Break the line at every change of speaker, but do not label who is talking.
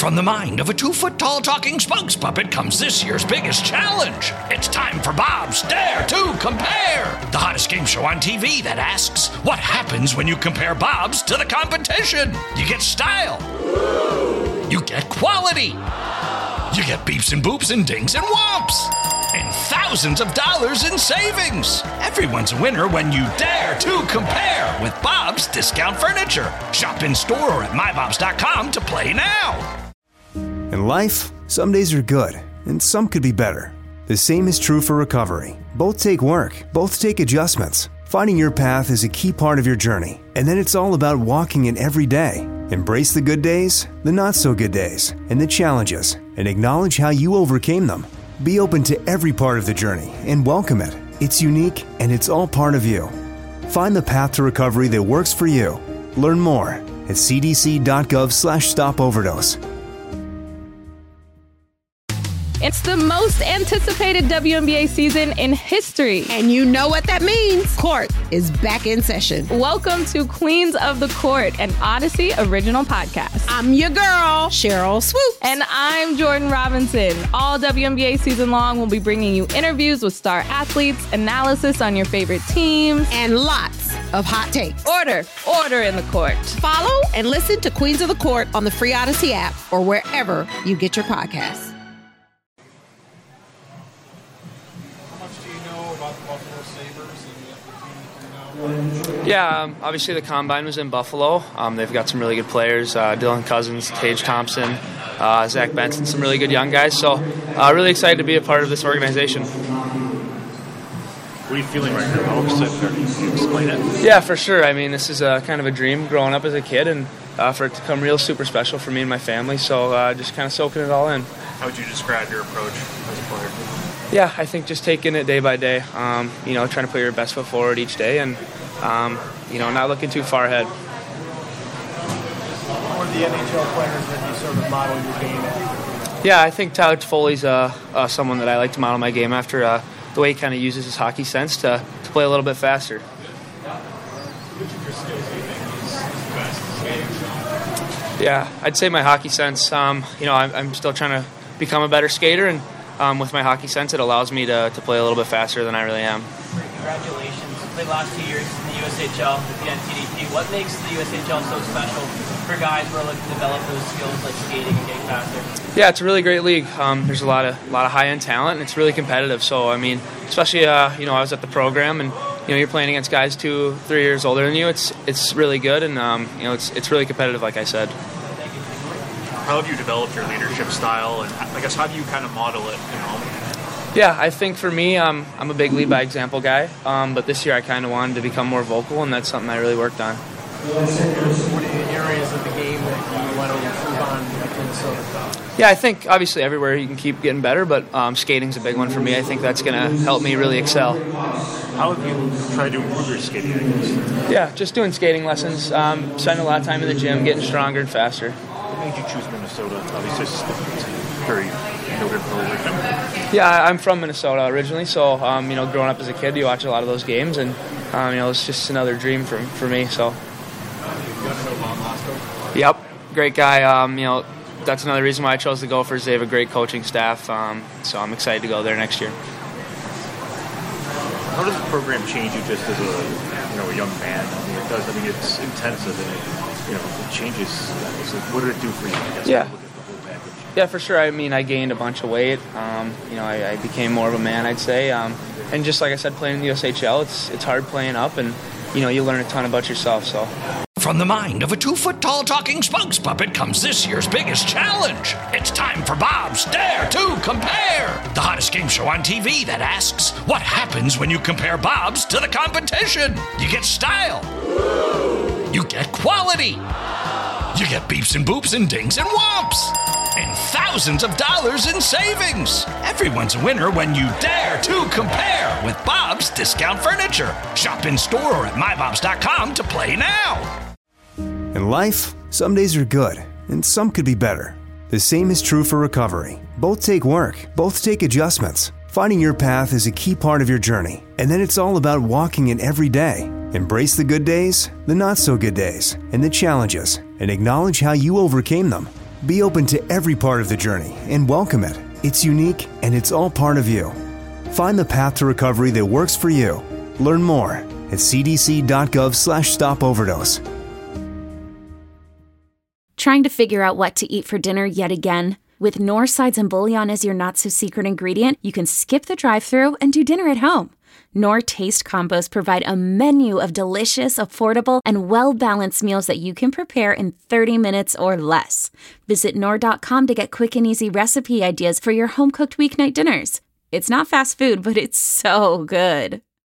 From the mind of a 2-foot-tall talking spokes puppet comes this year's biggest challenge. It's time for Bob's Dare to Compare, the hottest game show on TV that asks, what happens when you compare Bobs to the competition? You get style. You get quality. You get beeps and boops and dings and whomps. And thousands of dollars in savings. Everyone's a winner when you dare to compare with Bob's Discount Furniture. Shop in store or at mybobs.com to play now.
In life, some days are good, and some could be better. The same is true for recovery. Both take work, both take adjustments. Finding your path is a key part of your journey, and then it's all about walking it every day. Embrace the good days, the not-so-good days, and the challenges, and acknowledge how you overcame them. Be open to every part of the journey and welcome it. It's unique, and it's all part of you. Find the path to recovery that works for you. Learn more at cdc.gov/stopoverdose.
It's the most anticipated WNBA season in history.
And you know what that means. Court is back in session.
Welcome to Queens of the Court, an Odyssey original podcast.
I'm your girl, Cheryl Swoops.
And I'm Jordan Robinson. All WNBA season long, we'll be bringing you interviews with star athletes, analysis on your favorite teams,
and lots of hot takes.
Order in the court.
Follow and listen to Queens of the Court on the free Odyssey app or wherever you get your podcasts.
Yeah, obviously the Combine was in Buffalo. They've got some really good players, Dylan Cousins, Tage Thompson, Zach Benson, some really good young guys. So really excited to be a part of this organization.
What are you feeling right now? All of a sudden, can you explain it?
Yeah, for sure. I mean, this is kind of a dream growing up as a kid, and for it to come real super special for me and my family. So just kind of soaking it all in.
How would you describe your approach as a player?
Yeah, I think just taking it day by day, trying to put your best foot forward each day and, not looking too far ahead.
Or the NHL players that you sort of model your game after?
Yeah, I think Tyler Toffoli's someone that I like to model my game after, the way he kind of uses his hockey sense to play a little bit faster.
Which of your skills do you think is best?
Yeah, I'd say my hockey sense. I'm still trying to become a better skater, and with my hockey sense, it allows me to play a little bit faster than I really am.
Congratulations. You played the last 2 years in the USHL with the NTDP. What makes the USHL so special for guys who are looking to develop those skills like skating and getting faster?
Yeah, it's a really great league. There's a lot of high-end talent, and it's really competitive. So, I mean, especially, I was at the program, and, you're playing against guys 2-3 years older than you. It's really good, and, it's really competitive, like I said.
How have you developed your leadership style, and I guess how do you kind of model it,
Yeah, I think for me, I'm a big lead by example guy, but this year I kind of wanted to become more vocal, and that's something I really worked on.
What are the areas of the game that you want to improve on at Minnesota?
Yeah, I think obviously everywhere you can keep getting better, but skating's a big one for me. I think that's going to help me really excel.
How have you tried to improve your skating, I guess? Yeah,
just doing skating lessons, spending a lot of time in the gym, getting stronger and faster.
What made you choose Minnesota? Obviously, it's very noted program.
Yeah, I'm from Minnesota originally, so growing up as a kid, you watch a lot of those games, and it's just another dream for me. So.
You got to know Bob Mosko?
Yep, great guy. That's another reason why I chose the Gophers. They have a great coaching staff, so I'm excited to go there next year.
How does the program change you just as a young man? I mean, it does. I mean, it's intensive, and it changes. So what did it do for you? I guess,
yeah.
Yeah,
for sure. I mean, I gained a bunch of weight. I became more of a man, I'd say. And just like I said, playing in the USHL, it's hard playing up, and you learn a ton about yourself. So.
From the mind of a 2-foot-tall talking spokes puppet comes this year's biggest challenge. It's time for Bob's Dare to Compare, the hottest game show on TV that asks, what happens when you compare Bobs to the competition? You get style. You get quality. You get beeps and boops and dings and whomps. And thousands of dollars in savings. Everyone's a winner when you dare to compare with Bob's Discount Furniture. Shop in store or at mybobs.com to play now.
In life, some days are good, and some could be better. The same is true for recovery. Both take work, both take adjustments. Finding your path is a key part of your journey, and then it's all about walking it every day. Embrace the good days, the not-so-good days, and the challenges, and acknowledge how you overcame them. Be open to every part of the journey and welcome it. It's unique and it's all part of you. Find the path to recovery that works for you. Learn more at cdc.gov/stopoverdose.
Trying to figure out what to eat for dinner yet again? With Knorr sides and bouillon as your not-so-secret ingredient, you can skip the drive-thru and do dinner at home. Knorr Taste Combos provide a menu of delicious, affordable, and well-balanced meals that you can prepare in 30 minutes or less. Visit Knorr.com to get quick and easy recipe ideas for your home-cooked weeknight dinners. It's not fast food, but it's so good.